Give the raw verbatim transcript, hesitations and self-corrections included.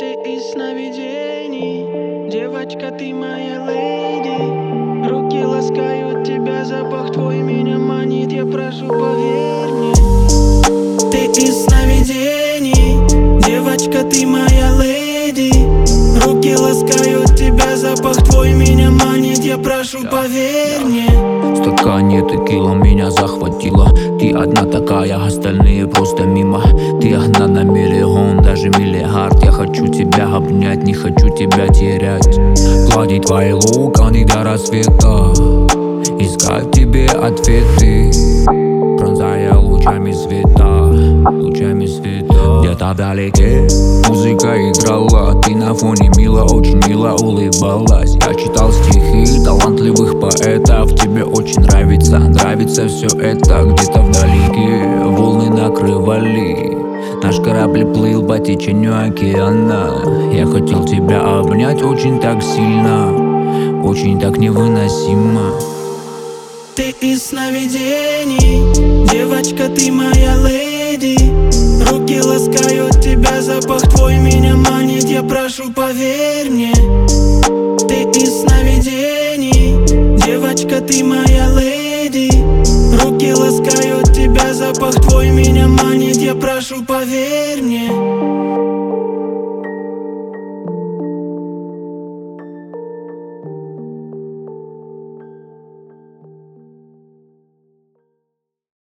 Ты из сновидений, девочка, ты моя леди. Руки ласкают тебя, запах твой меня манит, я прошу, поверь мне. Ты из сновидений, девочка, ты моя леди. Руки ласкают тебя, запах твой меня манит, я прошу, поверь мне. В стакане текила меня захватила. Ты одна такая, остальные просто мимо. Ты одна на миллион, даже миллиард. Я хочу тебя обнять, не хочу тебя терять. Гладить твои локоны до рассвета, искать в тебе ответы, пронзая лучами света, лучами света. Где-то вдалеке музыка играла, ты на фоне мило, очень мило улыбалась. Я читал стихи талантливых поэтов, тебе очень нравится, нравится все это. Где-то вдалеке волны накрывали, наш корабль плыл по течению океана. Я хотел тебя обнять очень так сильно, очень так невыносимо. Ты из сновидений, девочка, ты моя леди. Руки ласкают тебя, запах твой меня манит, я прошу, поверь мне. Ты из сновидений, девочка, ты моя леди. Руки ласкают тебя, запах твой меня манит, я прошу, поверь мне.